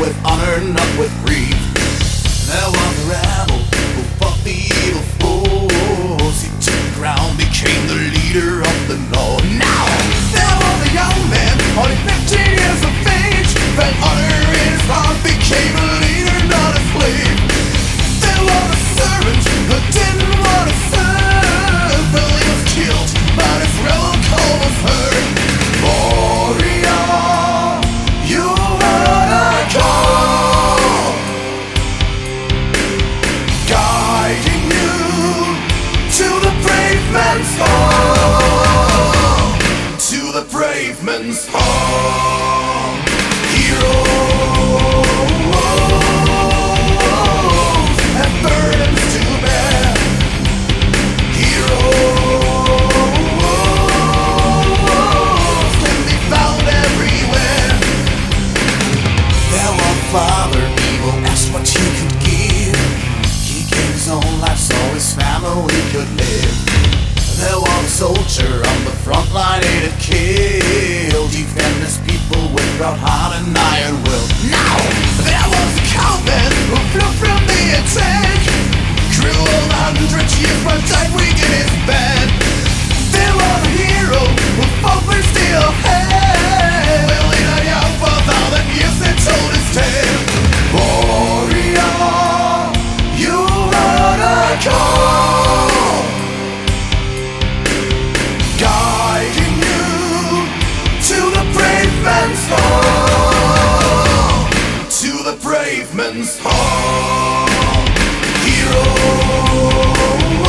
with honor, not with greed. There was a rebel who fought the evil force. He took the ground, became the leader of the North. Now there was a young man, only 15 years of age, felt honor in his heart, became a leader, not a slave. There was a servant who didn't want to serve, but he was killed, but his rebel call was heard. Warrior, you heard a call, guiding you to the brave man's hall, to the brave man's hall. Heroes have burdens to bear. Heroes can be found everywhere. There was a father evil, asked what he could give. He gave his own life so his family could live. There was a soldier on the front line, hated, killed, defend his people with proud heart and iron will. Now there was a cowman who flew from the attack, cruel 100 years but died weak in his bed. There was a hero who fought with steel hand, living a young for 1,000 years and told his tale. Warrior, you heard a call, guiding you to the brave man's hall, to the brave man's hall. Heroes